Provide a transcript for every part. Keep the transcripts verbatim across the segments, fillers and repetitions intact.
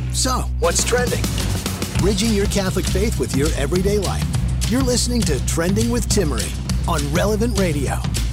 So, what's trending? Bridging your Catholic faith with your everyday life. You're listening to Trending with Timmerie on Relevant Radio.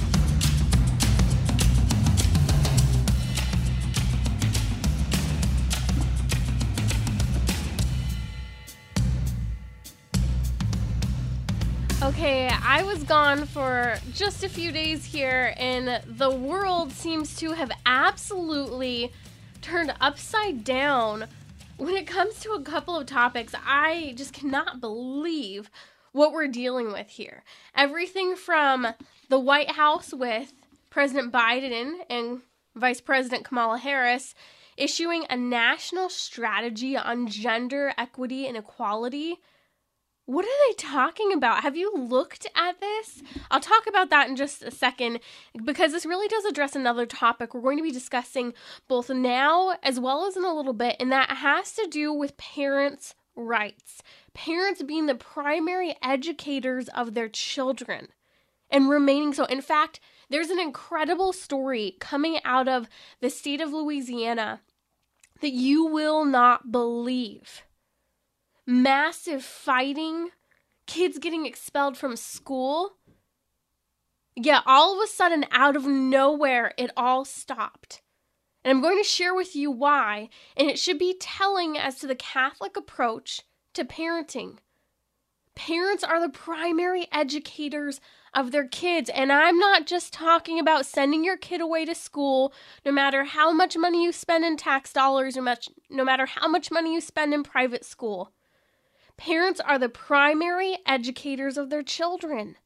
Okay, I was gone for just a few days here, and the world seems to have absolutely turned upside down when it comes to a couple of topics. I just cannot believe what we're dealing with here. Everything from the White House with President Biden and Vice President Kamala Harris issuing a national strategy on gender equity and equality. What are they talking about? Have you looked at this? I'll talk about that in just a second, because this really does address another topic we're going to be discussing both now as well as in a little bit, and that has to do with parents' rights. Parents being the primary educators of their children and remaining so. In fact, there's an incredible story coming out of the state of Louisiana that you will not believe. Massive fighting, kids getting expelled from school. Yeah, all of a sudden, out of nowhere, it all stopped. And I'm going to share with you why, and it should be telling as to the Catholic approach to parenting. Parents are the primary educators of their kids, and I'm not just talking about sending your kid away to school, no matter how much money you spend in tax dollars, or much, no matter how much money you spend in private school. Parents are the primary educators of their children,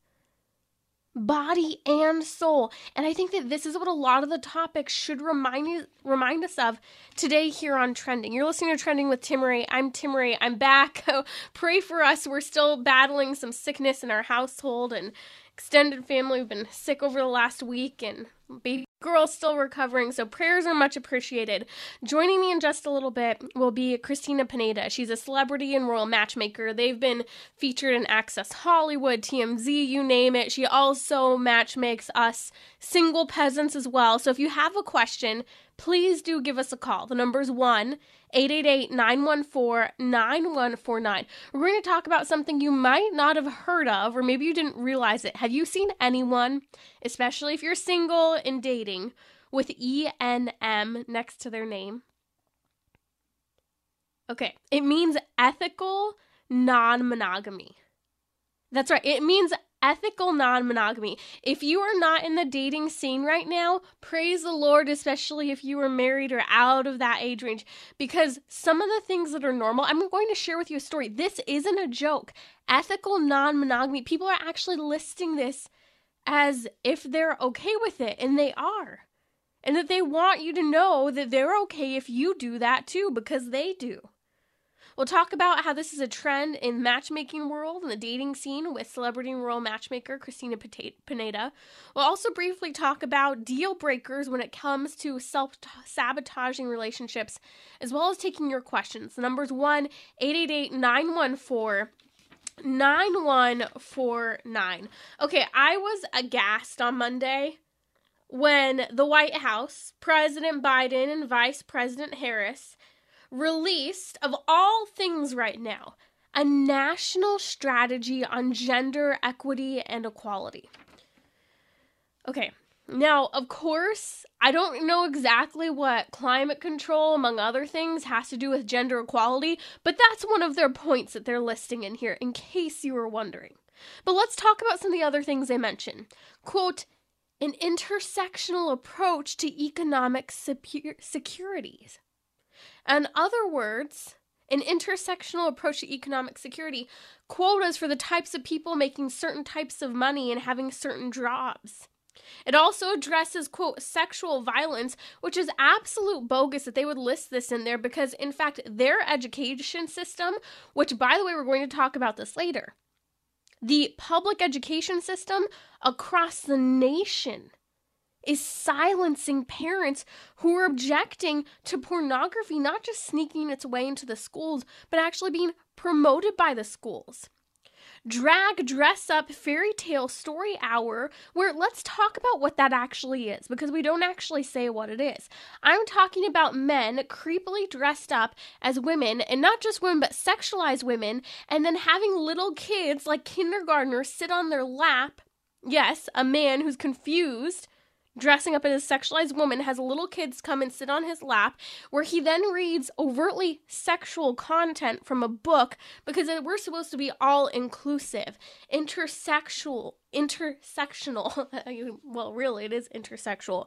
body and soul. And I think that this is what a lot of the topics should remind you, remind us of today here on Trending. You're listening to Trending with Timmerie. I'm Timmerie. I'm back. Pray for us. We're still battling some sickness in our household and extended family. We've been sick over the last week, and baby girl's still recovering, so prayers are much appreciated. Joining me in just a little bit will be Christina Pineda. She's a celebrity and royal matchmaker. They've been featured in Access Hollywood, T M Z, you name it. She also matchmakes us single peasants as well. So if you have a question, please do give us a call. The number's one eight eight eight, nine one four, nine one four nine. We're going to talk about something you might not have heard of, or maybe you didn't realize it. Have you seen anyone, especially if you're single and dating, with E N M next to their name? Okay, it means ethical non-monogamy. That's right, it means ethical non-monogamy. If you are not in the dating scene right now, praise the Lord, especially if you are married or out of that age range, because some of the things that are normal, I'm going to share with you a story. This isn't a joke. Ethical non-monogamy, people are actually listing this as if they're okay with it, and they are. And that they want you to know that they're okay if you do that too, because they do. We'll talk about how this is a trend in the matchmaking world and the dating scene with celebrity and royal matchmaker Christina Pineda. We'll also briefly talk about deal breakers when it comes to self-sabotaging relationships, as well as taking your questions. The number's one eight eight eight, nine one four, nine one four nine. Okay, I was aghast on Monday when the White House, President Biden and Vice President Harris, released, of all things right now, a national strategy on gender equity and equality. Okay, now, of course, I don't know exactly what climate control, among other things, has to do with gender equality, but that's one of their points that they're listing in here, in case you were wondering. But let's talk about some of the other things they mention. Quote, an intersectional approach to economic securities. In other words, an intersectional approach to economic security, quotas for the types of people making certain types of money and having certain jobs. It also addresses, quote, sexual violence, which is absolute bogus that they would list this in there because, in fact, their education system, which, by the way, we're going to talk about this later, the public education system across the nation is silencing parents who are objecting to pornography, not just sneaking its way into the schools, but actually being promoted by the schools. drag, dress up, fairy tale story hour, where let's talk about what that actually is, because we don't actually say what it is. I'm talking about men creepily dressed up as women, and not just women, but sexualized women, and then having little kids like kindergartners sit on their lap. Yes, a man who's confused, dressing up as a sexualized woman, has little kids come and sit on his lap, where he then reads overtly sexual content from a book, because we're supposed to be all-inclusive, intersexual, intersectional. Well, really, it is intersexual.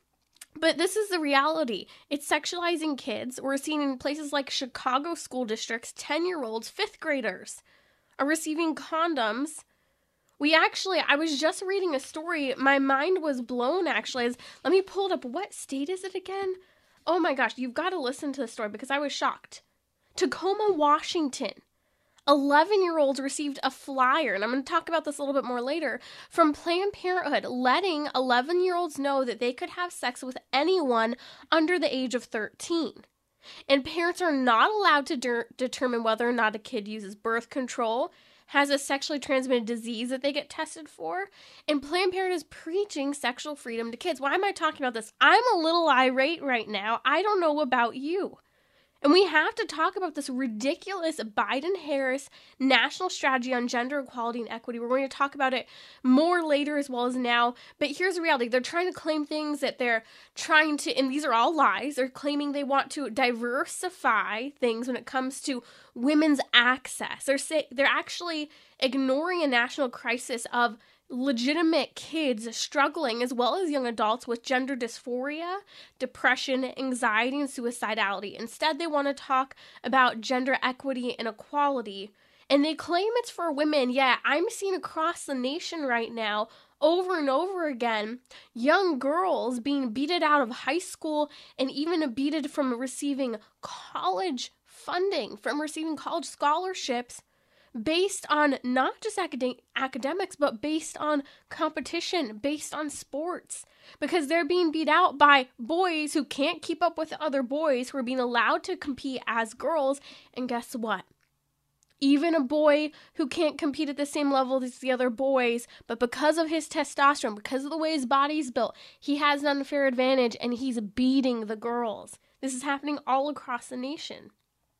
But this is the reality. It's sexualizing kids. We're seeing in places like Chicago school districts, ten-year-olds, fifth graders are receiving condoms. We actually, I was just reading a story. My mind was blown, actually. As, let me pull it up. What state is it again? Oh my gosh, you've got to listen to the story because I was shocked. Tacoma, Washington. eleven-year-olds received a flyer, and I'm going to talk about this a little bit more later, from Planned Parenthood, letting eleven-year-olds know that they could have sex with anyone under the age of thirteen. And parents are not allowed to de- determine whether or not a kid uses birth control, has a sexually transmitted disease that they get tested for, and Planned Parenthood is preaching sexual freedom to kids. Why am I talking about this? I'm a little irate right now. I don't know about you. And we have to talk about this ridiculous Biden-Harris national strategy on gender equality and equity. We're going to talk about it more later as well as now. But here's the reality. They're trying to claim things that they're trying to, and these are all lies. They're claiming they want to diversify things when it comes to women's access. They're say, they're actually ignoring a national crisis of legitimate kids struggling, as well as young adults, with gender dysphoria, depression, anxiety, and suicidality. Instead, they want to talk about gender equity and equality, and they claim it's for women. Yeah, I'm seeing across the nation right now, over and over again, young girls being beated out of high school and even beated from receiving college funding, from receiving college scholarships, based on not just acad- academics, but based on competition, based on sports, because they're being beat out by boys who can't keep up with other boys who are being allowed to compete as girls. And guess what? Even a boy who can't compete at the same level as the other boys, but because of his testosterone, because of the way his body's built, he has an unfair advantage and he's beating the girls. This is happening all across the nation.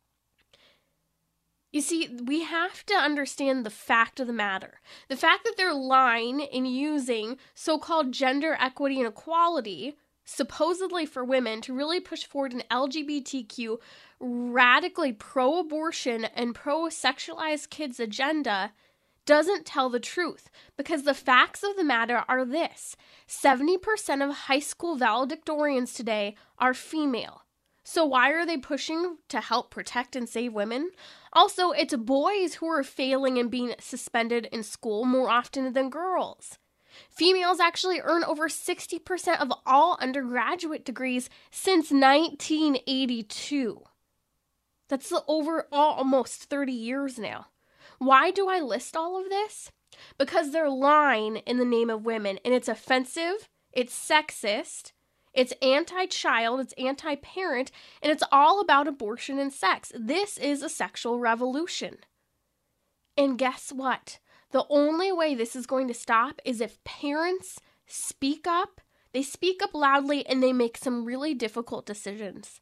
You see, we have to understand the fact of the matter. The fact that they're lying and using so-called gender equity and equality, supposedly for women, to really push forward an L G B T Q, radically pro-abortion and pro-sexualized kids agenda, doesn't tell the truth. Because the facts of the matter are this: seventy percent of high school valedictorians today are female. So why are they pushing to help protect and save women? Also, it's boys who are failing and being suspended in school more often than girls. Females actually earn over sixty percent of all undergraduate degrees since nineteen eighty-two. That's over almost thirty years now. Why do I list all of this? Because they're lying in the name of women, and it's offensive, it's sexist, it's anti-child, it's anti-parent, and it's all about abortion and sex. This is a sexual revolution. And guess what? The only way this is going to stop is if parents speak up, they speak up loudly, and they make some really difficult decisions.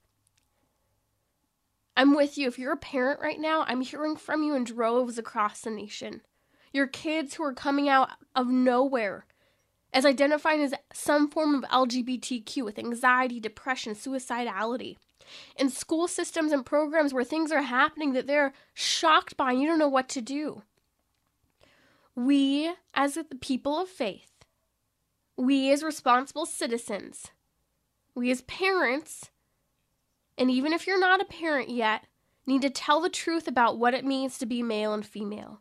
I'm with you. If you're a parent right now, I'm hearing from you in droves across the nation. Your kids who are coming out of nowhere as identifying as some form of L G B T Q, with anxiety, depression, suicidality. In school systems and programs where things are happening that they're shocked by and you don't know what to do. We, as the people of faith, we as responsible citizens, we as parents, and even if you're not a parent yet, need to tell the truth about what it means to be male and female.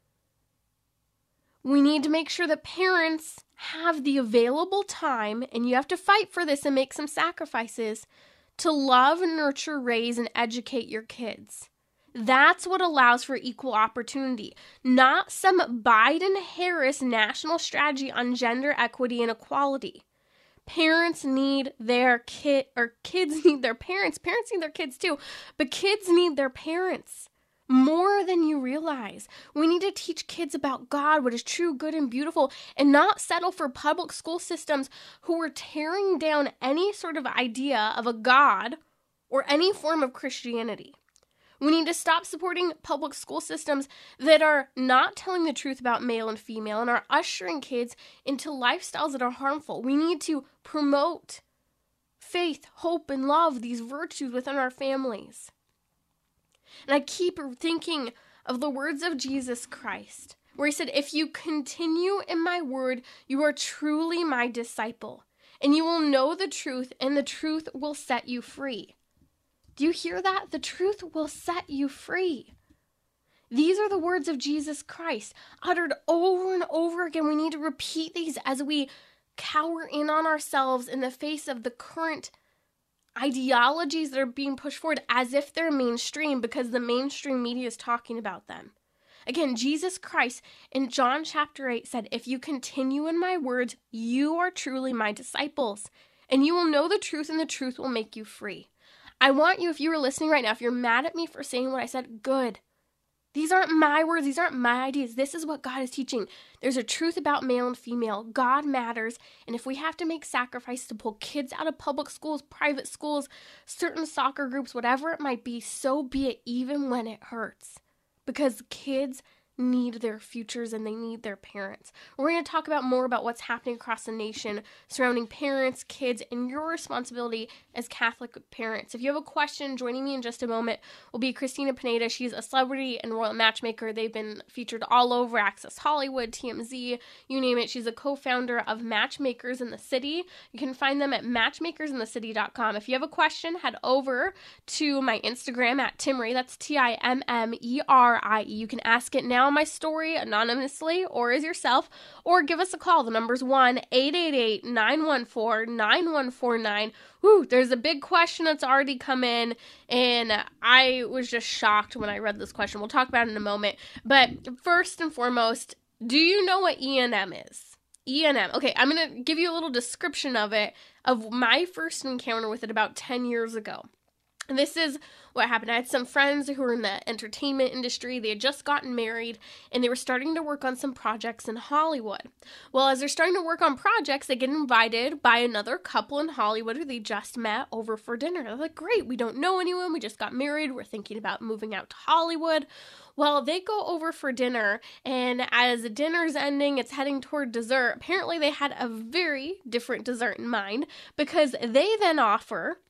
We need to make sure that parents have the available time, and you have to fight for this and make some sacrifices, to love, nurture, raise, and educate your kids. That's what allows for equal opportunity, not some Biden-Harris national strategy on gender equity and equality. Parents need their kid, or kids need their parents. Parents need their kids too, but kids need their parents. more than you realize. We need to teach kids about God, what is true, good, and beautiful, and not settle for public school systems who are tearing down any sort of idea of a God or any form of Christianity. We need to stop supporting public school systems that are not telling the truth about male and female and are ushering kids into lifestyles that are harmful. We need to promote faith, hope, and love, these virtues within our families. And I keep thinking of the words of Jesus Christ, where he said, if you continue in my word, you are truly my disciple, and you will know the truth, and the truth will set you free. Do you hear that? The truth will set you free. These are the words of Jesus Christ, uttered over and over again. We need to repeat these as we cower in on ourselves in the face of the current ideologies that are being pushed forward as if they're mainstream because the mainstream media is talking about them. Again, Jesus Christ in John chapter eight said, if you continue in my words, you are truly my disciples, and you will know the truth, and the truth will make you free. I want you, if you were listening right now, if you're mad at me for saying what I said, good. These aren't my words. These aren't my ideas. This is what God is teaching. There's a truth about male and female. God matters. And if we have to make sacrifices to pull kids out of public schools, private schools, certain soccer groups, whatever it might be, so be it, even when it hurts. Because kids need their futures and they need their parents. We're going to talk about more about what's happening across the nation surrounding parents, kids, and your responsibility as Catholic parents. If you have a question, joining me in just a moment will be Christina Pineda. She's a celebrity and royal matchmaker. They've been featured all over Access Hollywood, T M Z, you name it. She's a co-founder of Matchmakers in the City. You can find them at matchmakers in the city dot com. If you have a question, head over to my Instagram at Timmerie. That's T I M M E R I E. You can ask it now on my story anonymously or as yourself, or give us a call. The number's one eight eight eight, nine one four, nine one four nine. Woo, there's a big question that's already come in, and I was just shocked when I read this question. We'll talk about it in a moment. But first and foremost, do you know what E and M is? E and M. Okay, I'm going to give you a little description of it, of my first encounter with it about ten years ago. And this is what happened. I had some friends who were in the entertainment industry. They had just gotten married, and they were starting to work on some projects in Hollywood. Well, as they're starting to work on projects, they get invited by another couple in Hollywood who they just met over for dinner. They're like, great, we don't know anyone. We just got married. We're thinking about moving out to Hollywood. Well, they go over for dinner, and as the dinner's ending, it's heading toward dessert. Apparently, they had a very different dessert in mind, because they then offer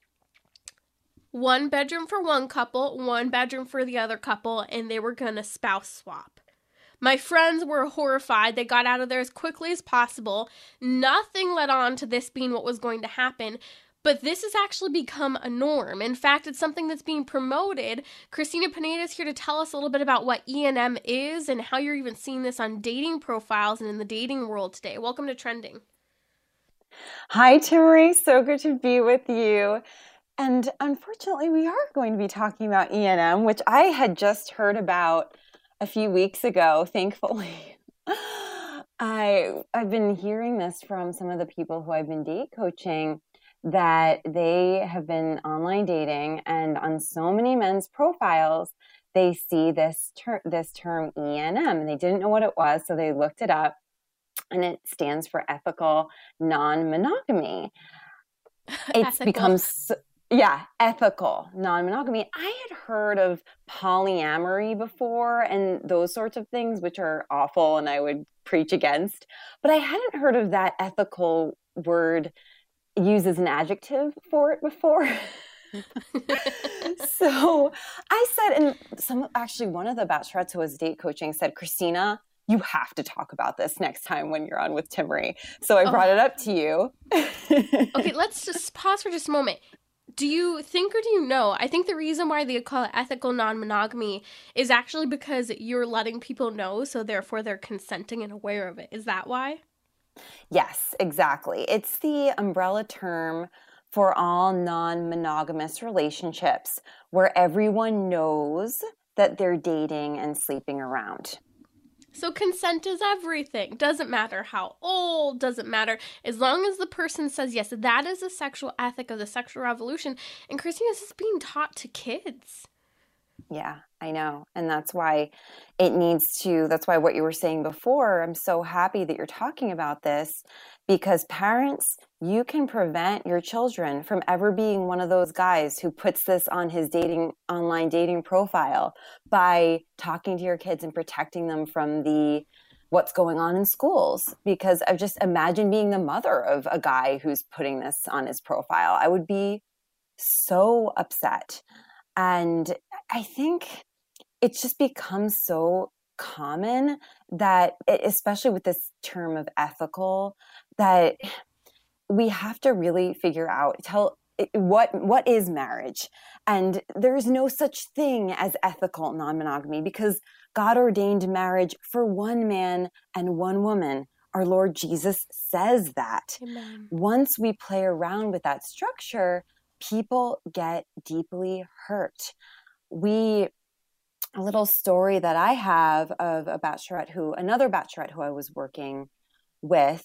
one bedroom for one couple, one bedroom for the other couple, and they were gonna spouse swap. My friends were horrified. They got out of there as quickly as possible. Nothing led on to this being what was going to happen, but this has actually become a norm. In fact, it's something that's being promoted. Christina Pineda is here to tell us a little bit about what E and M is and how you're even seeing this on dating profiles and in the dating world today. Welcome to Trending. Hi, Timmerie. So good to be with you. And unfortunately, we are going to be talking about E and M, which I had just heard about a few weeks ago, thankfully. I, I've been hearing this from some of the people who I've been date coaching, that they have been online dating, and on so many men's profiles, they see this, ter- this term E and M, and they didn't know what it was, so they looked it up, and it stands for ethical non-monogamy. It's become... So, Yeah, ethical non-monogamy. I had heard of polyamory before and those sorts of things, which are awful and I would preach against. But I hadn't heard of that ethical word used as an adjective for it before. So I said, and some actually one of the bachelorettes who was date coaching said, Christina, you have to talk about this next time when you're on with Timmerie. So I oh. brought it up to you. Okay, let's just pause for just a moment. Do you think or do you know, I think the reason why they call it ethical non-monogamy is actually because you're letting people know, so therefore they're consenting and aware of it. Is that why? Yes, exactly. It's the umbrella term for all non-monogamous relationships where everyone knows that they're dating and sleeping around. So consent is everything. Doesn't matter how old, doesn't matter. As long as the person says yes, that is the sexual ethic of the sexual revolution. And Christina, this is being taught to kids. Yeah, I know. And that's why it needs to, that's why what you were saying before, I'm so happy that you're talking about this, because parents, you can prevent your children from ever being one of those guys who puts this on his dating, online dating profile by talking to your kids and protecting them from the, what's going on in schools. Because I've just imagined being the mother of a guy who's putting this on his profile. I would be so upset. And I think it's just become so common that, especially with this term of ethical, that we have to really figure out, tell what what is marriage. And there is no such thing as ethical non-monogamy, because God ordained marriage for one man and one woman. Our Lord Jesus says that. Amen. Once we play around with that structure, people get deeply hurt. We, a little story that I have of a bachelorette who, another bachelorette who I was working with,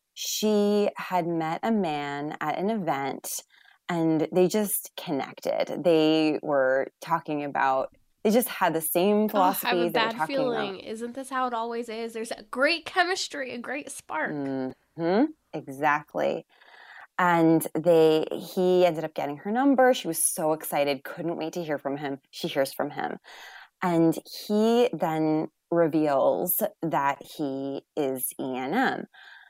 she had met a man at an event and they just connected. They were talking about, they just had the same philosophies. Oh, I have a they were bad talking feeling. about. Isn't this how it always is? There's a great chemistry, a great spark. Mm-hmm. Exactly. And they, he ended up getting her number. She was so excited, couldn't wait to hear from him. She hears from him. And he then reveals that he is E N M.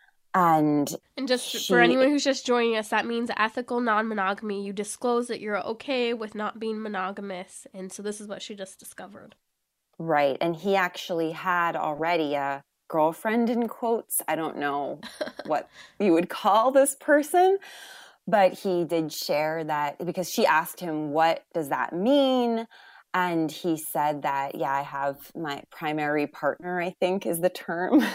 And, and just she, for anyone who's just joining us, that means ethical non-monogamy. You disclose that you're okay with not being monogamous. And so this is what she just discovered. Right. And he actually had already a girlfriend, in quotes. I don't know what you would call this person, but he did share that, because she asked him, what does that mean? And he said that, yeah, I have my primary partner, I think is the term.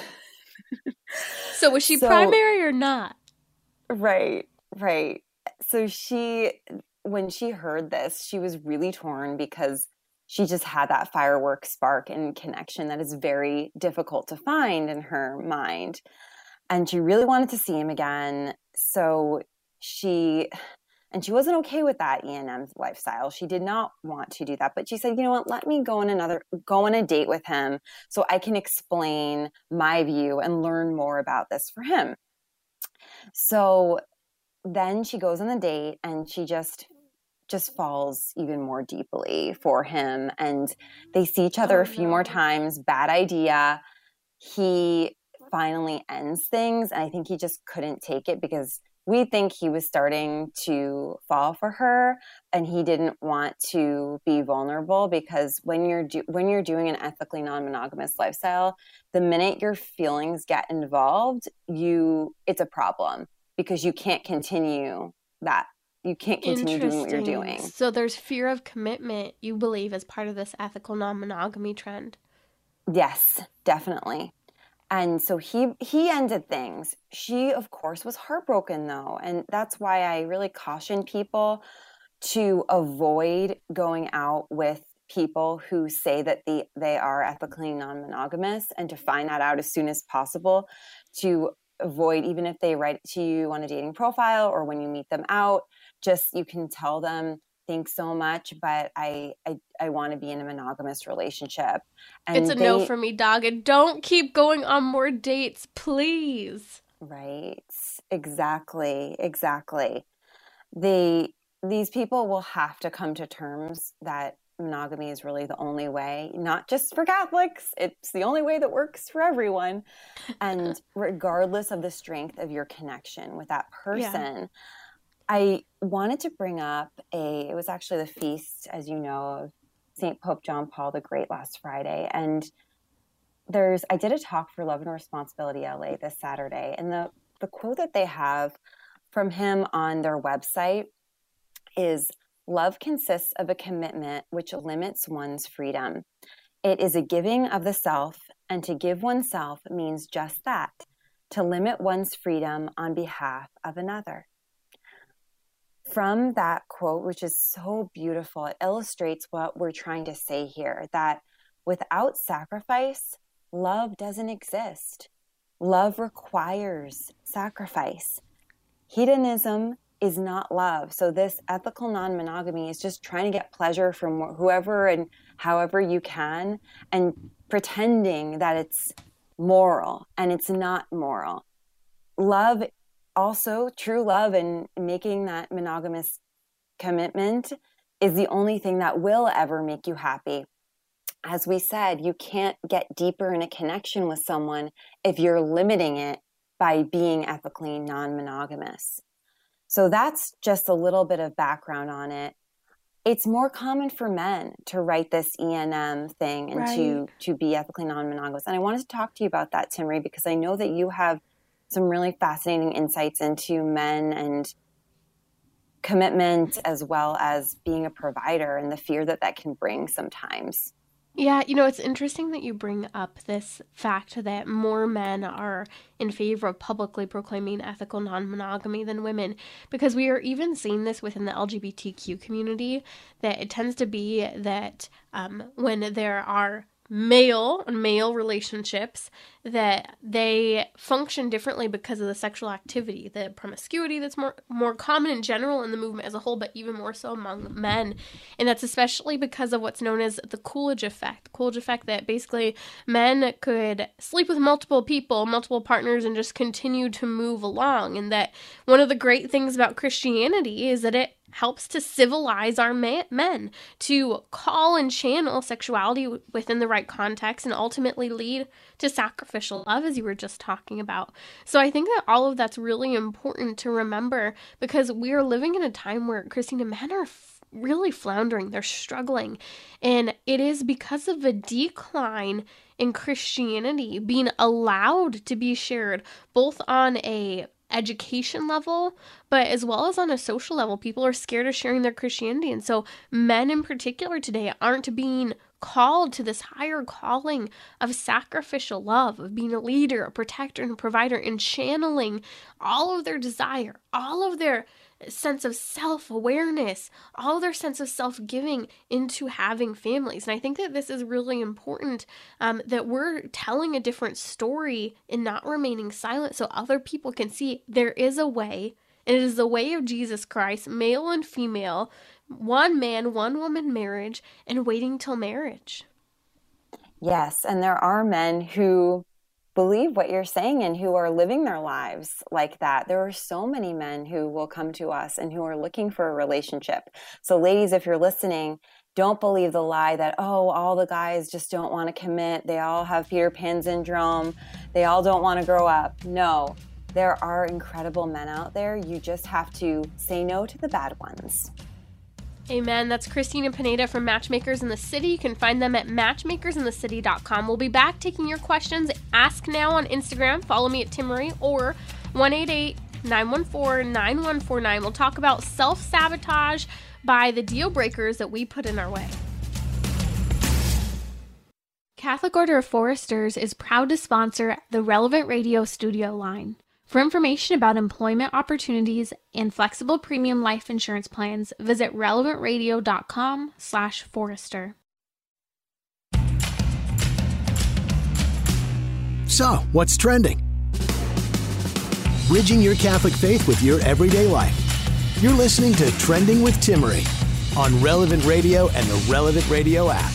So was she so, primary or not? Right, right. So she, when she heard this, she was really torn, because she just had that firework spark and connection that is very difficult to find in her mind. And she really wanted to see him again. So she, and she wasn't okay with that E N M lifestyle. She did not want to do that. But she said, you know what, let me go on another, go on a date with him so I can explain my view and learn more about this for him. So then she goes on the date and she just just falls even more deeply for him. And they see each other Oh, a few no. more times. Bad idea. He finally ends things. And I think he just couldn't take it, because we think he was starting to fall for her and he didn't want to be vulnerable, because when you're do- when you're doing an ethically non-monogamous lifestyle, the minute your feelings get involved, you it's a problem, because you can't continue that. You can't continue doing what you're doing. So there's fear of commitment, you believe, as part of this ethical non-monogamy trend. Yes, definitely. And so he he ended things. She, of course, was heartbroken, though. And that's why I really caution people to avoid going out with people who say that the, they are ethically non-monogamous, and to find that out as soon as possible, to avoid, even if they write to you on a dating profile or when you meet them out, just you can tell them, thanks so much, but I I, I want to be in a monogamous relationship. And it's a they, no for me, dog. And don't keep going on more dates, please. Right. Exactly. Exactly. They, these people will have to come to terms that monogamy is really the only way, not just for Catholics. It's the only way that works for everyone. And regardless of the strength of your connection with that person, yeah. I wanted to bring up a, it was actually the feast, as you know, of Saint Pope John Paul the Great last Friday. And there's, I did a talk for Love and Responsibility L A this Saturday. And the, the quote that they have from him on their website is, love consists of a commitment which limits one's freedom. It is a giving of the self, and to give oneself means just that, to limit one's freedom on behalf of another. From that quote, which is so beautiful, it illustrates what we're trying to say here, that without sacrifice, love doesn't exist. Love requires sacrifice. Hedonism is not love. So this ethical non-monogamy is just trying to get pleasure from whoever and however you can, and pretending that it's moral, and it's not moral. Love, also true love and making that monogamous commitment is the only thing that will ever make you happy. As we said, you can't get deeper in a connection with someone if you're limiting it by being ethically non-monogamous. So that's just a little bit of background on it. It's more common for men to write this E N M thing and right. to, to be ethically non-monogamous. And I wanted to talk to you about that, Timmerie, because I know that you have some really fascinating insights into men and commitment, as well as being a provider and the fear that that can bring sometimes. Yeah, you know, it's interesting that you bring up this fact that more men are in favor of publicly proclaiming ethical non-monogamy than women, because we are even seeing this within the L G B T Q community, that it tends to be that um, when there are male and male relationships, that they function differently because of the sexual activity, the promiscuity that's more more common in general in the movement as a whole, but even more so among men. And that's especially because of what's known as the Coolidge effect. The Coolidge effect, that basically men could sleep with multiple people, multiple partners, and just continue to move along. And that one of the great things about Christianity is that it helps to civilize our man- men to call and channel sexuality w- within the right context and ultimately lead to sacrificial love, as you were just talking about. So I think that all of that's really important to remember, because we are living in a time where, Christina, men are f- really floundering. They're struggling. And it is because of a decline in Christianity being allowed to be shared both on a education level, but as well as on a social level. People are scared of sharing their Christianity. And so men in particular today aren't being called to this higher calling of sacrificial love, of being a leader, a protector, and a provider, and channeling all of their desire, all of their sense of self-awareness, all of their sense of self-giving into having families. And I think that this is really important, um, that we're telling a different story and not remaining silent, so other people can see there is a way, and it is the way of Jesus Christ, male and female, one man, one woman marriage, and waiting till marriage. Yes, and there are men who believe what you're saying and who are living their lives like that. There are so many men who will come to us and who are looking for a relationship. So ladies, if you're listening, don't believe the lie that, oh, all the guys just don't want to commit. They all have Peter Pan syndrome. They all don't want to grow up. No, there are incredible men out there. You just have to say no to the bad ones. Amen. That's Christina Pineda from Matchmakers in the City. You can find them at matchmakers in the city dot com. We'll be back taking your questions. Ask now on Instagram. Follow me at Timmerie, or one eight eight, nine one four, nine one four nine. We'll talk about self-sabotage by the deal breakers that we put in our way. Catholic Order of Foresters is proud to sponsor the Relevant Radio Studio line. For information about employment opportunities and flexible premium life insurance plans, visit relevant radio dot com slash forester. So, what's trending? Bridging your Catholic faith with your everyday life. You're listening to Trending with Timmerie on Relevant Radio and the Relevant Radio app.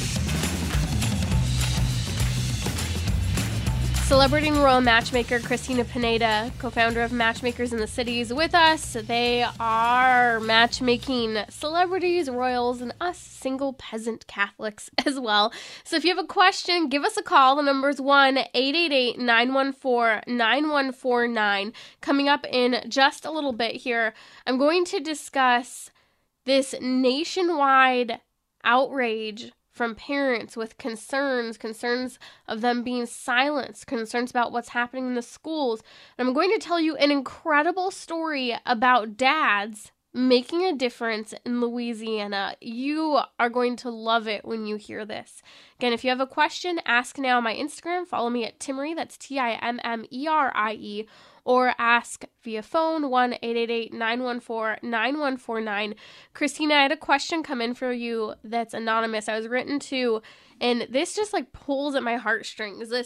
Celebrity and royal matchmaker Christina Pineda, co-founder of Matchmakers in the City, is with us. They are matchmaking celebrities, royals, and us single peasant Catholics as well. So if you have a question, give us a call. The number is one eight eight eight, nine one four, nine one four nine. Coming up in just a little bit here, I'm going to discuss this nationwide outrage from parents with concerns, concerns of them being silenced, concerns about what's happening in the schools. And I'm going to tell you an incredible story about dads making a difference in Louisiana. You are going to love it when you hear this. Again, if you have a question, ask now on my Instagram. Follow me at Timmerie, that's T I M M E R I E, or ask via phone, one eight eight eight, nine one four, nine one four nine. Christina, I had a question come in for you that's anonymous. I was written to, and this just like pulls at my heartstrings. This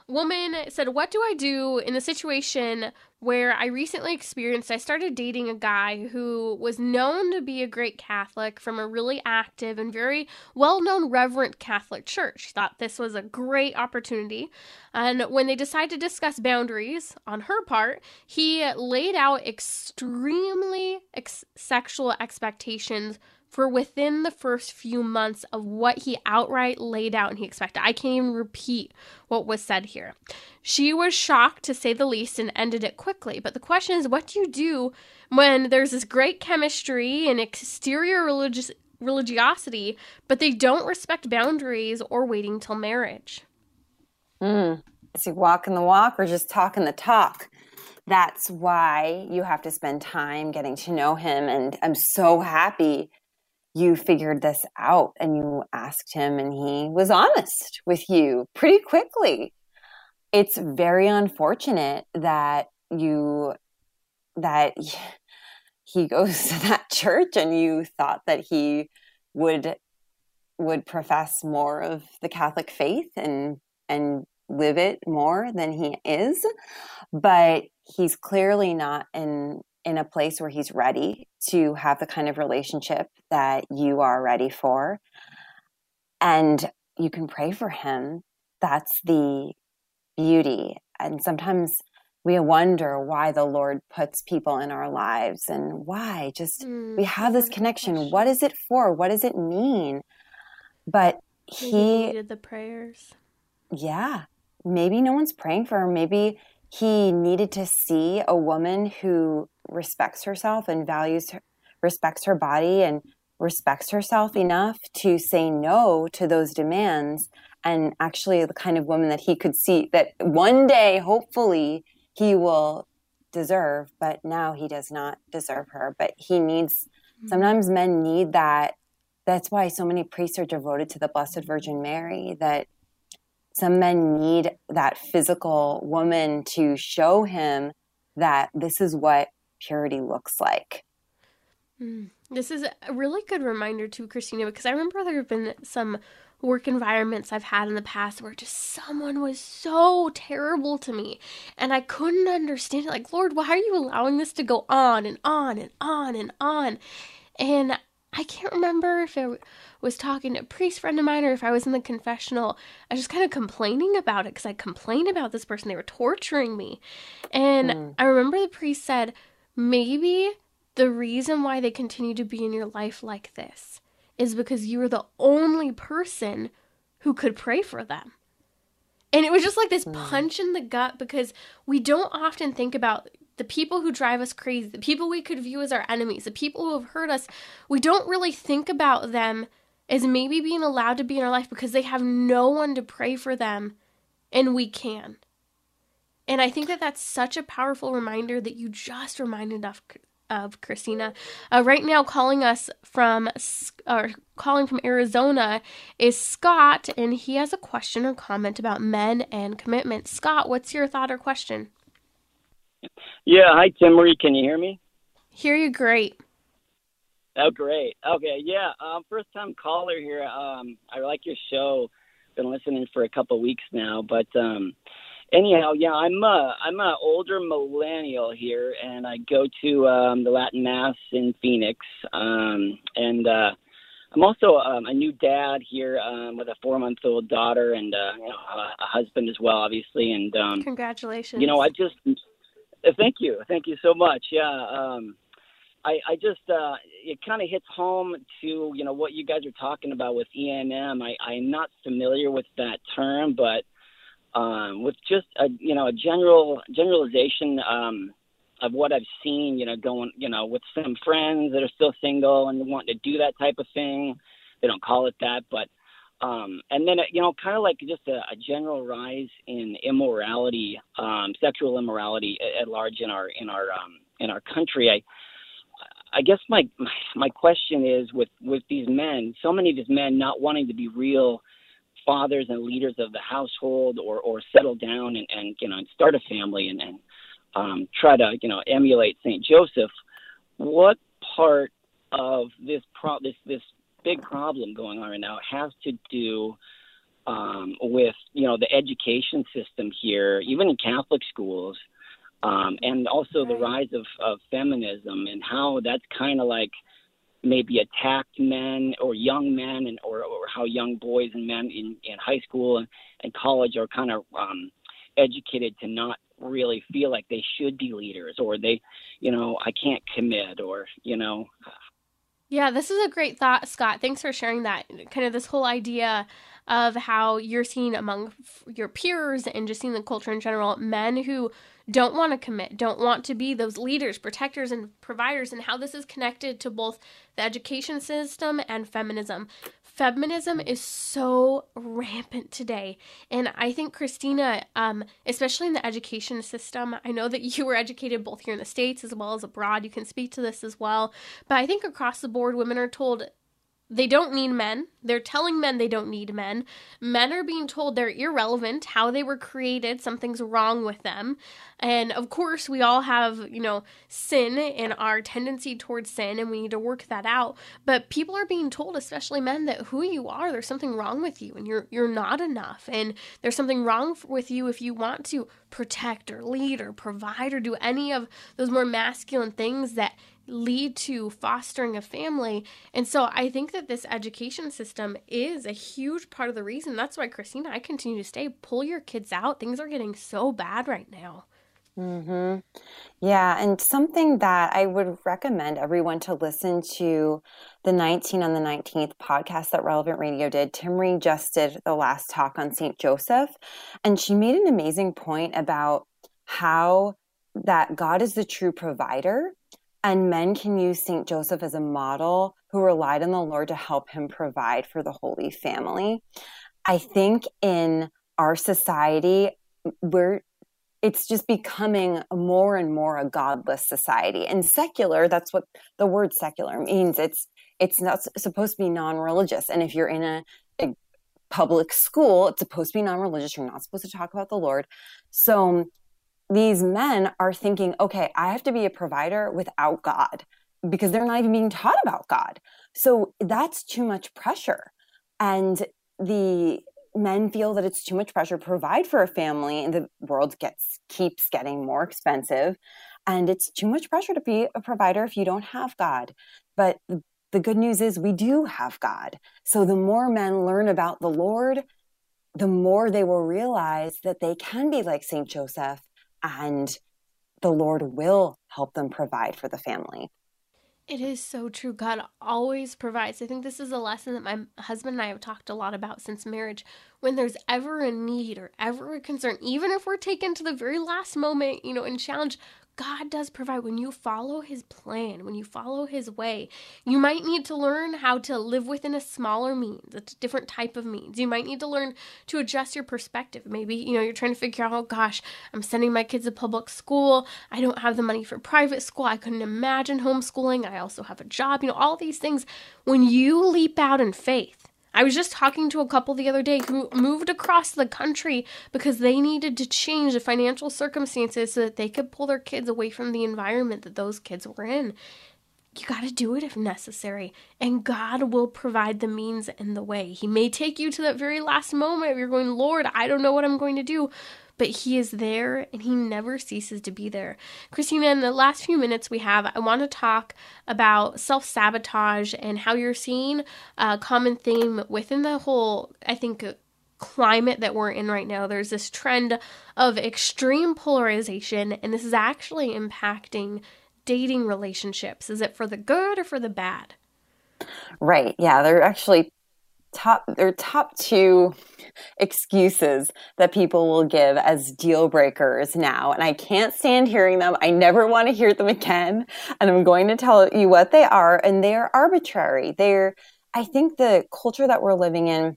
woman said, what do I do in the situation where I recently experienced, I started dating a guy who was known to be a great Catholic from a really active and very well-known reverent Catholic church. She thought this was a great opportunity. And when they decided to discuss boundaries on her part, he laid out extremely ex- sexual expectations for within the first few months of what he outright laid out and he expected. I can't even repeat what was said here. She was shocked, to say the least, and ended it quickly. But the question is, what do you do when there's this great chemistry and exterior religious religiosity, but they don't respect boundaries or waiting till marriage? Mm. Is he walking the walk or just talking the talk? That's why you have to spend time getting to know him. And I'm so happy you figured this out and you asked him and he was honest with you pretty quickly. It's very unfortunate that you, that he goes to that church and you thought that he would, would profess more of the Catholic faith and, and live it more than he is, but he's clearly not in in a place where he's ready to have the kind of relationship that you are ready for. And you can pray for him. That's the beauty. And sometimes we wonder why the Lord puts people in our lives and why just mm, we have this connection. Question. What is it for? What does it mean? But maybe he needed the prayers. Yeah. Maybe no one's praying for him. Maybe he needed to see a woman who respects herself and values her, respects her body and respects herself enough to say no to those demands, and actually the kind of woman that he could see that one day, hopefully, he will deserve, but now he does not deserve her. But he needs, mm-hmm. sometimes men need that. That's why so many priests are devoted to the Blessed Virgin Mary, that some men need that physical woman to show him that this is what purity looks like. Mm. This is a really good reminder too, Christina, because I remember there have been some work environments I've had in the past where just someone was so terrible to me and I couldn't understand it. Like, Lord, why are you allowing this to go on and on and on and on? And I can't remember if I was talking to a priest friend of mine or if I was in the confessional. I was just kind of complaining about it because I complained about this person. They were torturing me. And mm. I remember the priest said, maybe the reason why they continue to be in your life like this is because you were the only person who could pray for them. And it was just like this mm. punch in the gut, because we don't often think about the people who drive us crazy, the people we could view as our enemies, the people who have hurt us. We don't really think about them as maybe being allowed to be in our life because they have no one to pray for them, and we can. And I think that that's such a powerful reminder that you just reminded of, of Christina. Uh, right now, calling us from, or calling from Arizona is Scott, and he has a question or comment about men and commitment. Scott, what's your thought or question? Yeah, hi, Timmery. Can you hear me? Hear you great. Oh, great. Okay, yeah, um, first-time caller here. Um, I like your show. Been listening for a couple weeks now, but um, anyhow, yeah, I'm a, I'm an older millennial here, and I go to um, the Latin Mass in Phoenix, um, and uh, I'm also um, a new dad here um, with a four-month-old daughter and uh, you know, a, a husband as well, obviously. And um, congratulations. You know, I just thank you, thank you so much. Yeah. Um, I, I just, uh, it kind of hits home to, you know, what you guys are talking about with E M M. I, I'm not familiar with that term, but um, with just, a, you know, a general generalization um, of what I've seen, you know, going, you know, with some friends that are still single and wanting to do that type of thing. They don't call it that, but, um, and then, you know, kind of like just a, a general rise in immorality, um, sexual immorality at, at large in our, in our, um, in our country. I, I guess my my question is with, with these men, so many of these men not wanting to be real fathers and leaders of the household or, or settle down and, and, you know, and start a family and, and um, try to, you know, emulate Saint Joseph. What part of this pro- this this big problem going on right now has to do um, with, you know, the education system here, even in Catholic schools, um, and also the rise of, of feminism and how that's kind of like maybe attacked men or young men, and or, or how young boys and men in, in high school and, and college are kind of um, educated to not really feel like they should be leaders, or they, you know, I can't commit, or, you know. Yeah, this is a great thought, Scott. Thanks for sharing that. Kind of this whole idea of how you're seeing among your peers and just seeing the culture in general, men who don't want to commit, don't want to be those leaders, protectors, and providers, and how this is connected to both the education system and feminism. Feminism is so rampant today. And I think, Christina, um, especially in the education system, I know that you were educated both here in the States as well as abroad. You can speak to this as well. But I think across the board, women are told they don't need men. They're telling men they don't need men. Men are being told they're irrelevant, how they were created, something's wrong with them. And of course, we all have, you know, sin and our tendency towards sin, and we need to work that out. But people are being told, especially men, that who you are, there's something wrong with you, and you're you're not enough. And there's something wrong with you if you want to protect or lead or provide or do any of those more masculine things that lead to fostering a family. And so I think that this education system is a huge part of the reason. That's why, Christina, I continue to stay. Pull your kids out. Things are getting so bad right now. Mm-hmm. Yeah, and something that I would recommend everyone to listen to the nineteen on the nineteenth podcast that Relevant Radio did. Timmerie just did the last talk on Saint Joseph, and she made an amazing point about how that God is the true provider, and men can use Saint Joseph as a model who relied on the Lord to help him provide for the Holy Family. I think in our society, we're it's just becoming more and more a godless society. And secular, that's what the word secular means. It's it's not supposed to be non-religious. And if you're in a, a public school, it's supposed to be non-religious. You're not supposed to talk about the Lord. So these men are thinking, okay, I have to be a provider without God, because they're not even being taught about God. So that's too much pressure. And the men feel that it's too much pressure to provide for a family, and the world gets keeps getting more expensive. And it's too much pressure to be a provider if you don't have God. But the good news is we do have God. So the more men learn about the Lord, the more they will realize that they can be like Saint Joseph, and the Lord will help them provide for the family. It is so true. God always provides. I think this is a lesson that my husband and I have talked a lot about since marriage. When there's ever a need or ever a concern, even if we're taken to the very last moment, you know, and challenge, God does provide. When you follow his plan, when you follow his way, you might need to learn how to live within a smaller means, a different type of means. You might need to learn to adjust your perspective. Maybe, you know, you're trying to figure out, oh gosh, I'm sending my kids to public school. I don't have the money for private school. I couldn't imagine homeschooling. I also have a job, you know, all these things. When you leap out in faith, I was just talking to a couple the other day who moved across the country because they needed to change the financial circumstances so that they could pull their kids away from the environment that those kids were in. You got to do it if necessary, and God will provide the means and the way. He may take you to that very last moment if you're going, Lord, I don't know what I'm going to do, but he is there, and he never ceases to be there. Christina, in the last few minutes we have, I want to talk about self-sabotage and how you're seeing a common theme within the whole, I think, climate that we're in right now. There's this trend of extreme polarization, and this is actually impacting dating relationships. Is it for the good or for the bad? Right. Yeah, they're actually top there are top two excuses that people will give as deal breakers now, and I can't stand hearing them. I never want to hear them again, and I'm going to tell you what they are, and they're arbitrary. They're I think the culture that we're living in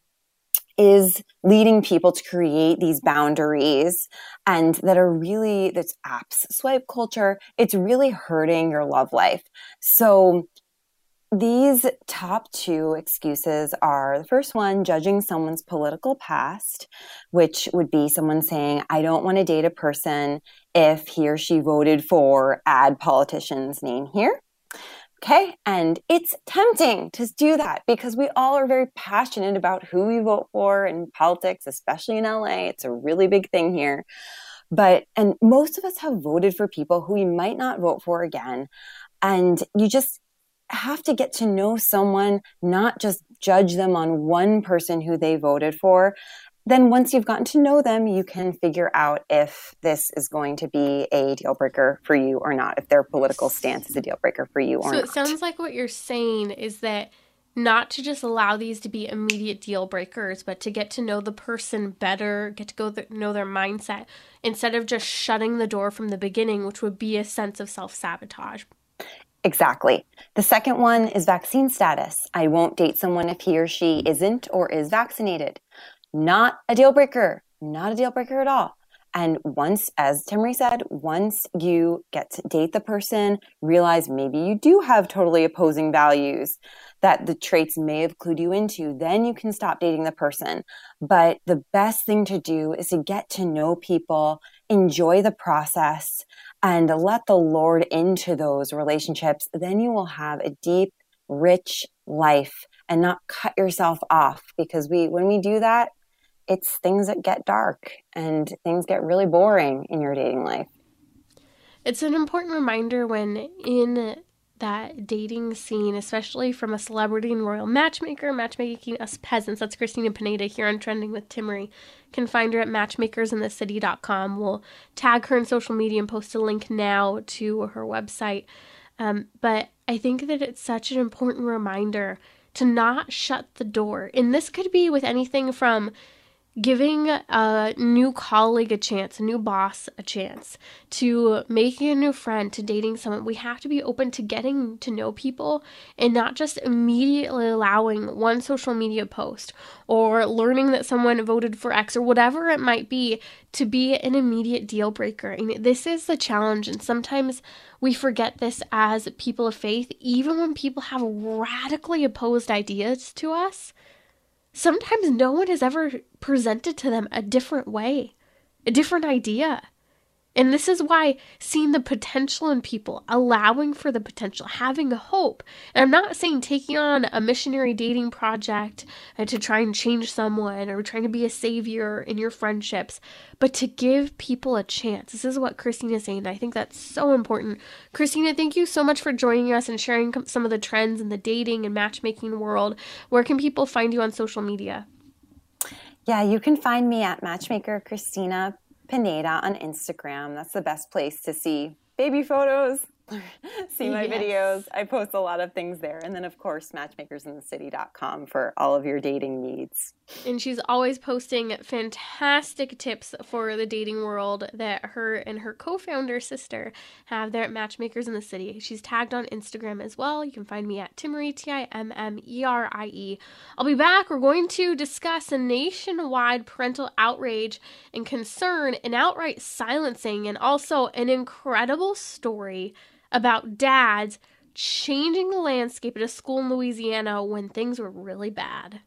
is leading people to create these boundaries, and that are really, that's apps, swipe culture. It's really hurting your love life. So these top two excuses are, the first one, judging someone's political past, which would be someone saying, I don't want to date a person if he or she voted for, add politician's name here. Okay. And it's tempting to do that because we all are very passionate about who we vote for in politics, especially in L A. It's a really big thing here. But, and most of us have voted for people who we might not vote for again. And you just have to get to know someone, not just judge them on one person who they voted for. Then once you've gotten to know them, you can figure out if this is going to be a deal breaker for you or not, if their political stance is a deal breaker for you or so not. So it sounds like what you're saying is that not to just allow these to be immediate deal breakers, but to get to know the person better, get to go th- know their mindset, instead of just shutting the door from the beginning, which would be a sense of self-sabotage. Exactly. The second one is vaccine status. I won't date someone if he or she isn't or is vaccinated. Not a deal breaker. Not a deal breaker at all. And once, as Timmerie said, once you get to date the person, realize maybe you do have totally opposing values that the traits may have clued you into, then you can stop dating the person. But the best thing to do is to get to know people, enjoy the process, and let the Lord into those relationships. Then you will have a deep, rich life and not cut yourself off, because we, when we do that, it's things that get dark and things get really boring in your dating life. It's an important reminder when in that dating scene, especially from a celebrity and royal matchmaker, matchmaking us peasants. That's Christina Pineda here on Trending with Timmerie. You can find her at matchmakers in the city dot com. We'll tag her in social media and post a link now to her website. Um, but I think that it's such an important reminder to not shut the door. And this could be with anything from giving a new colleague a chance, a new boss a chance, to making a new friend, to dating someone. We have to be open to getting to know people and not just immediately allowing one social media post or learning that someone voted for X or whatever it might be to be an immediate deal breaker. And this is the challenge. And sometimes we forget this as people of faith, even when people have radically opposed ideas to us. Sometimes no one has ever presented to them a different way, a different idea. And this is why seeing the potential in people, allowing for the potential, having a hope. And I'm not saying taking on a missionary dating project to try and change someone or trying to be a savior in your friendships, but to give people a chance. This is what Christina is saying. And I think that's so important. Christina, thank you so much for joining us and sharing some of the trends in the dating and matchmaking world. Where can people find you on social media? Yeah, you can find me at Matchmaker Christina Pineda on Instagram. That's the best place to see baby photos, see my yes. videos. I post a lot of things there. And then, of course, matchmakers in the city dot com for all of your dating needs. And she's always posting fantastic tips for the dating world that her and her co-founder sister have there at Matchmakers in the City. She's tagged on Instagram as well. You can find me at Timmerie, T I M M E R I E. I'll be back. We're going to discuss a nationwide parental outrage and concern and outright silencing, and also an incredible story about dads changing the landscape at a school in Louisiana when things were really bad.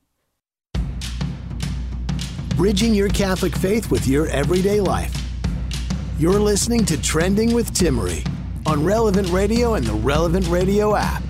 Bridging your Catholic faith with your everyday life. You're listening to Trending with Timmerie on Relevant Radio and the Relevant Radio app.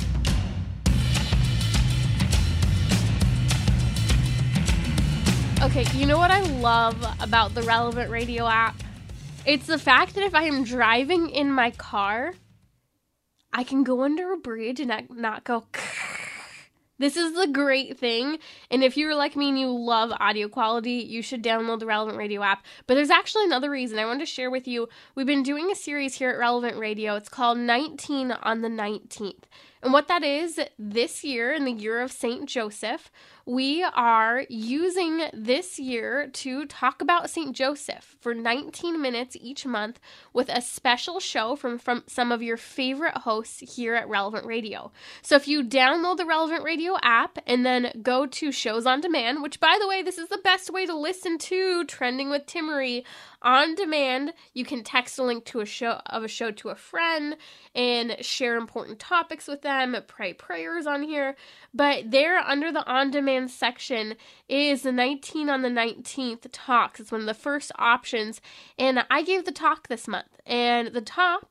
Okay, you know what I love about the Relevant Radio app? It's the fact that if I am driving in my car, I can go under a bridge and not, not go. This is the great thing. And if you're like me and you love audio quality, you should download the Relevant Radio app. But there's actually another reason I wanted to share with you. We've been doing a series here at Relevant Radio. It's called nineteen on the nineteenth. And what that is, this year, in the year of Saint Joseph, we are using this year to talk about Saint Joseph for nineteen minutes each month with a special show from, from some of your favorite hosts here at Relevant Radio. So if you download the Relevant Radio app and then go to Shows on Demand, which, by the way, this is the best way to listen to Trending with Timmerie on demand. You can text a link to a show of a show to a friend and share important topics with them, pray prayers on here. But there, under the on-demand section, is the nineteen on the nineteenth talks. It's one of the first options. And I gave the talk this month. And the talk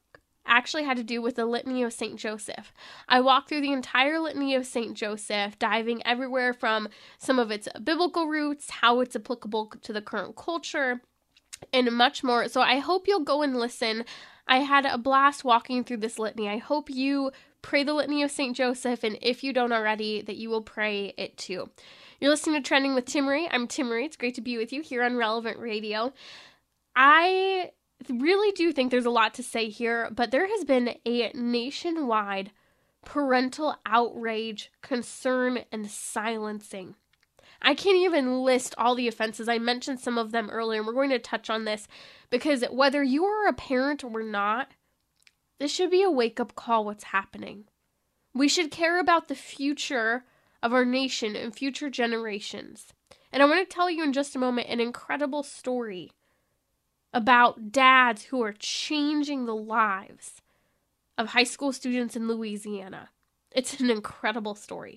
actually had to do with the Litany of Saint Joseph. I walked through the entire Litany of Saint Joseph, diving everywhere from some of its biblical roots, how it's applicable to the current culture, and much more. So I hope you'll go and listen. I had a blast walking through this litany. I hope you pray the Litany of Saint Joseph, and if you don't already, that you will pray it too. You're listening to Trending with Timmerie. I'm Timmerie. It's great to be with you here on Relevant Radio. I really do think there's a lot to say here, but there has been a nationwide parental outrage, concern, and silencing. I can't even list all the offenses. I mentioned some of them earlier, and we're going to touch on this because whether you are a parent or not, this should be a wake-up call what's happening. We should care about the future of our nation and future generations. And I want to tell you in just a moment an incredible story about dads who are changing the lives of high school students in Louisiana. It's an incredible story.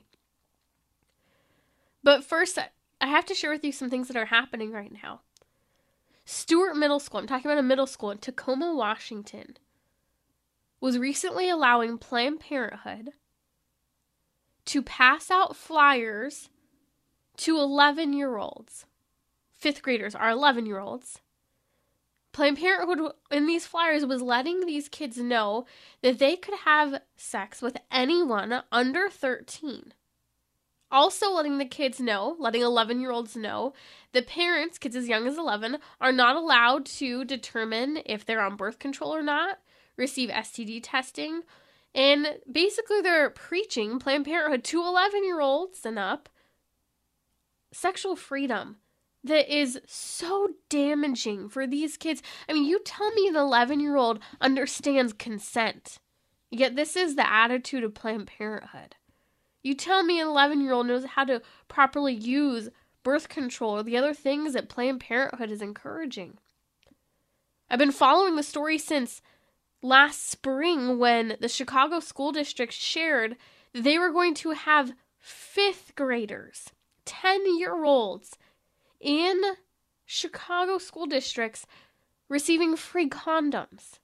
But first, I have to share with you some things that are happening right now. Stewart Middle School, I'm talking about a middle school in Tacoma, Washington, was recently allowing Planned Parenthood to pass out flyers to eleven-year-olds. Fifth graders are eleven-year-olds. Planned Parenthood in these flyers was letting these kids know that they could have sex with anyone under thirteen. Also letting the kids know, letting eleven-year-olds know, that parents, kids as young as eleven, are not allowed to determine if they're on birth control or not, receive S T D testing, and basically they're preaching, Planned Parenthood, to eleven-year-olds and up, sexual freedom that is so damaging for these kids. I mean, you tell me an eleven-year-old understands consent, yet this is the attitude of Planned Parenthood. You tell me an eleven-year-old knows how to properly use birth control or the other things that Planned Parenthood is encouraging. I've been following the story since last spring when the Chicago School District shared that they were going to have fifth graders, ten-year-olds in Chicago school districts receiving free condoms.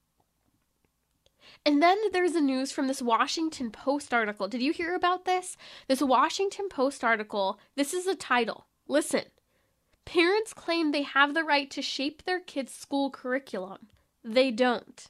And then there's the news from this Washington Post article. Did you hear about this? This Washington Post article, this is the title. Listen. Parents claim they have the right to shape their kids' school curriculum. They don't.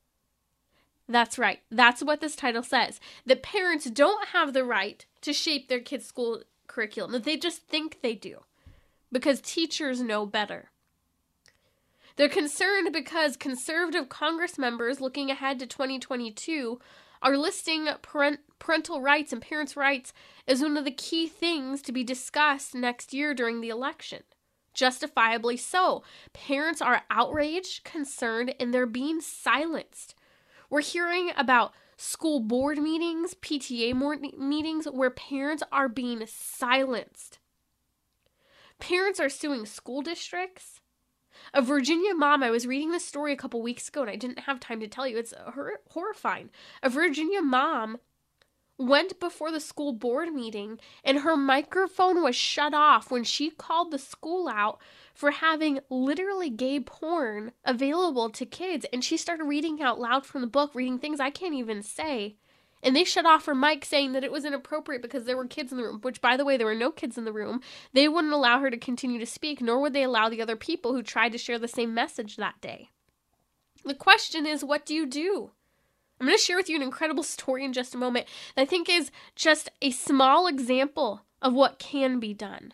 That's right. That's what this title says. That parents don't have the right to shape their kids' school curriculum. That they just think they do. Because teachers know better. They're concerned because conservative Congress members looking ahead to twenty twenty-two are listing parent, parental rights and parents' rights as one of the key things to be discussed next year during the election. Justifiably so. Parents are outraged, concerned, and they're being silenced. We're hearing about school board meetings, P T A meetings, where parents are being silenced. Parents are suing school districts. A Virginia mom, I was reading this story a couple weeks ago and I didn't have time to tell you. It's hor- horrifying. A Virginia mom went before the school board meeting and her microphone was shut off when she called the school out for having literally gay porn available to kids. And she started reading out loud from the book, reading things I can't even say. And they shut off her mic saying that it was inappropriate because there were kids in the room, which, by the way, there were no kids in the room. They wouldn't allow her to continue to speak, nor would they allow the other people who tried to share the same message that day. The question is, what do you do? I'm going to share with you an incredible story in just a moment that I think is just a small example of what can be done.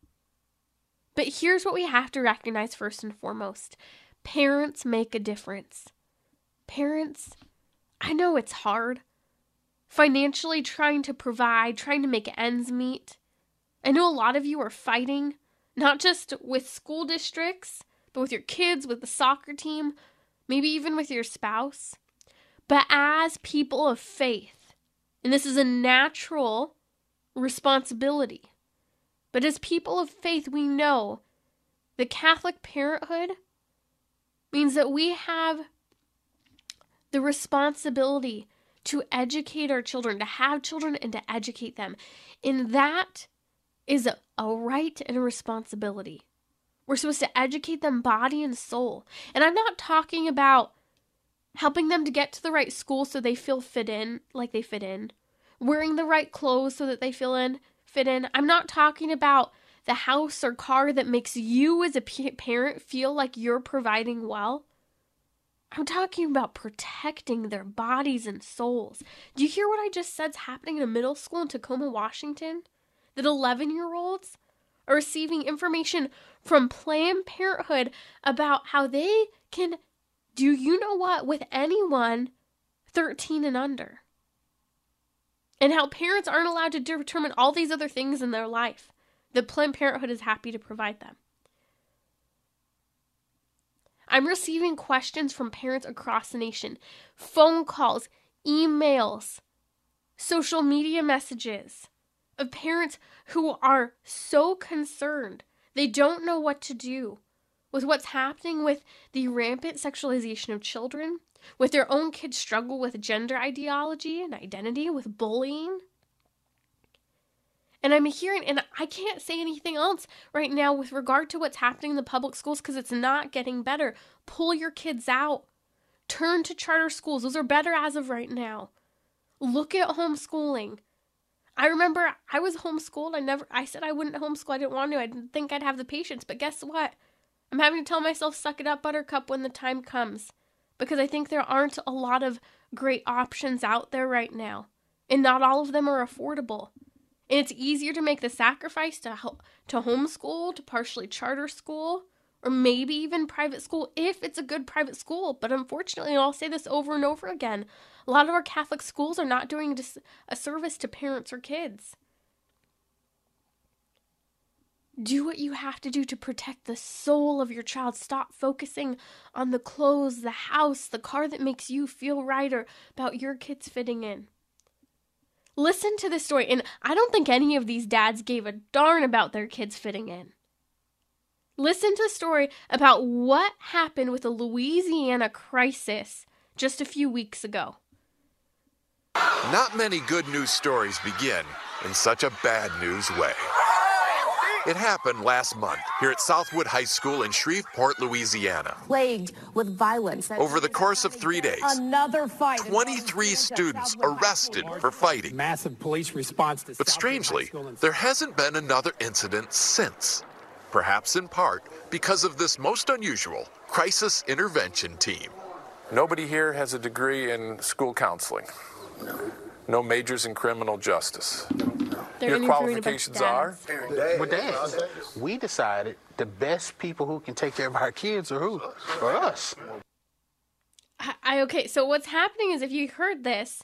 But here's what we have to recognize first and foremost. Parents make a difference. Parents, I know it's hard. Financially trying to provide, trying to make ends meet. I know a lot of you are fighting, not just with school districts, but with your kids, with the soccer team, maybe even with your spouse. But as people of faith, and this is a natural responsibility, but as people of faith, we know that Catholic parenthood means that we have the responsibility to educate our children, to have children and to educate them. And that is a, a right and a responsibility. We're supposed to educate them body and soul. And I'm not talking about helping them to get to the right school so they feel fit in, like they fit in, wearing the right clothes so that they feel in, fit in. I'm not talking about the house or car that makes you as a p- parent feel like you're providing well. I'm talking about protecting their bodies and souls. Do you hear what I just said's happening in a middle school in Tacoma, Washington? That eleven-year-olds are receiving information from Planned Parenthood about how they can do you know what with anyone thirteen and under. And how parents aren't allowed to determine all these other things in their life that Planned Parenthood is happy to provide them. I'm receiving questions from parents across the nation, phone calls, emails, social media messages of parents who are so concerned they don't know what to do with what's happening with the rampant sexualization of children, with their own kids' struggle with gender ideology and identity, with bullying. And I'm hearing, and I can't say anything else right now with regard to what's happening in the public schools because it's not getting better. Pull your kids out. Turn to charter schools. Those are better as of right now. Look at homeschooling. I remember I was homeschooled. I never, I said I wouldn't homeschool. I didn't want to. I didn't think I'd have the patience. But guess what? I'm having to tell myself, suck it up, buttercup, when the time comes. Because I think there aren't a lot of great options out there right now. And not all of them are affordable. And it's easier to make the sacrifice to to homeschool, to partially charter school, or maybe even private school if it's a good private school. But unfortunately, and I'll say this over and over again, a lot of our Catholic schools are not doing a service to parents or kids. Do what you have to do to protect the soul of your child. Stop focusing on the clothes, the house, the car that makes you feel right or about your kids fitting in. Listen to this story, and I don't think any of these dads gave a darn about their kids fitting in. Listen to the story about what happened with the Louisiana crisis just a few weeks ago. Not many good news stories begin in such a bad news way. It happened last month here at Southwood High School in Shreveport, Louisiana. Plagued with violence. Over the course of three days, Another fight. twenty-three students arrested for fighting. Massive police response to But strangely, there hasn't been another incident since. Perhaps in part because of this most unusual crisis intervention team. Nobody here has a degree in school counseling. No. No majors in criminal justice. They're Your qualifications are? Well, Dad, we decided the best people who can take care of our kids are who? Are us. I, I okay, so what's happening is if you heard this,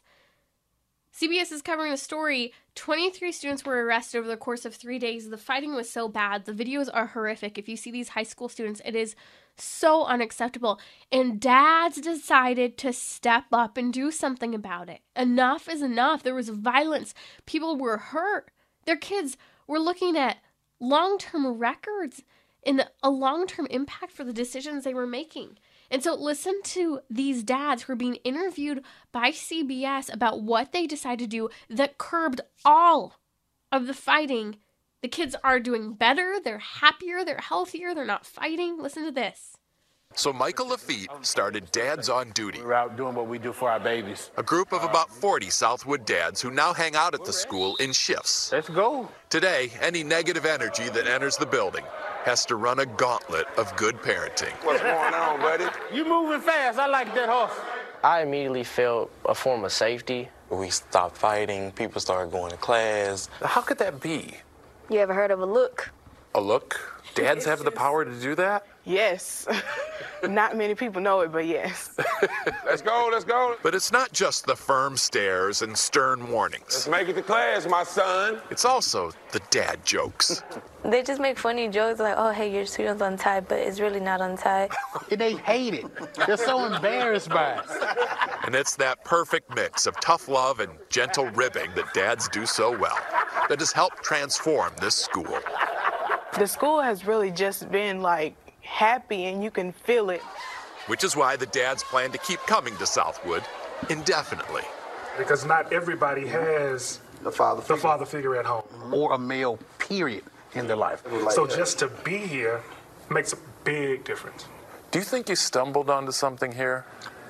C B S is covering a story. twenty-three students were arrested over the course of three days. The fighting was so bad. The videos are horrific. If you see these high school students, it is so unacceptable. And dads decided to step up and do something about it. Enough is enough. There was violence. People were hurt. Their kids were looking at long-term records and a long-term impact for the decisions they were making. And so listen to these dads who are being interviewed by C B S about what they decided to do that curbed all of the fighting. The kids are doing better, they're happier, they're healthier, they're not fighting. Listen to this. So Michael Lafitte started Dads on Duty. We're out doing what we do for our babies. A group of about forty Southwood dads who now hang out at the school in shifts. Let's go. Today, any negative energy that enters the building has to run a gauntlet of good parenting. What's going on, buddy? You moving fast. I like that horse. I immediately felt a form of safety. We stopped fighting. People started going to class. How could that be? You ever heard of a look? A look? Dads have the power to do that? Yes. Not many people know it, but yes. Let's go, let's go. But it's not just the firm stares and stern warnings. Let's make it to class, my son. It's also the dad jokes. They just make funny jokes like, oh, hey, your student's untied, but it's really not untied. And they hate it. They're so embarrassed by it. And it's that perfect mix of tough love and gentle ribbing that dads do so well that has helped transform this school. The school has really just been, like, happy, and you can feel it. Which is why the dads plan to keep coming to Southwood indefinitely. Because not everybody has the father figure, the father figure at home. Or a male, period, in their life. So just to be here makes a big difference. Do you think you stumbled onto something here?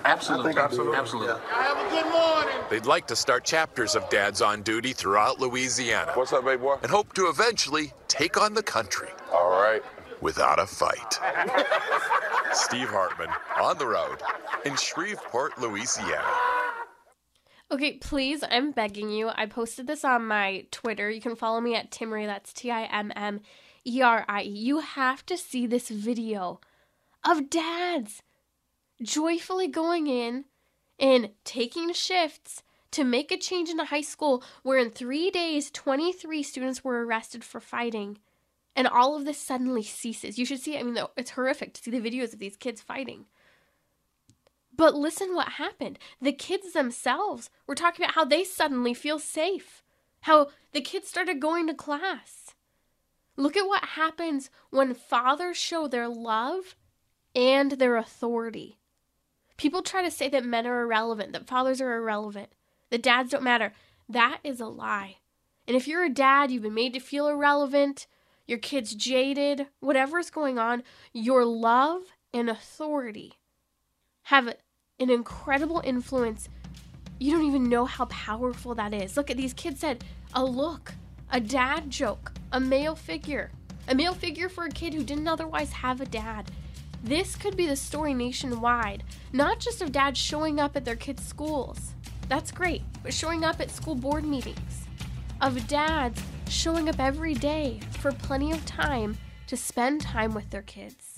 Absolutely. Absolutely. Absolutely. Have a good morning. They'd like to start chapters of Dads on Duty throughout Louisiana. What's up, baby boy? And hope to eventually take on the country. All right. Without a fight. Steve Hartman, on the road in Shreveport, Louisiana. Okay, please, I'm begging you. I posted this on my Twitter. You can follow me at Timmery. That's T I M M E R I E. You have to see this video of dads joyfully going in and taking shifts to make a change in a high school where in three days, twenty-three students were arrested for fighting. And all of this suddenly ceases. You should see, I mean, it's horrific to see the videos of these kids fighting. But listen what happened. The kids themselves were talking about how they suddenly feel safe. How the kids started going to class. Look at what happens when fathers show their love and their authority. People try to say that men are irrelevant, that fathers are irrelevant, that dads don't matter. That is a lie. And if you're a dad, you've been made to feel irrelevant, your kid's jaded, whatever's going on, your love and authority have an incredible influence. You don't even know how powerful that is. Look at these kids said, a look, a dad joke, a male figure, a male figure for a kid who didn't otherwise have a dad. This could be the story nationwide, not just of dads showing up at their kids' schools. That's great, but showing up at school board meetings, of dads showing up every day for plenty of time to spend time with their kids.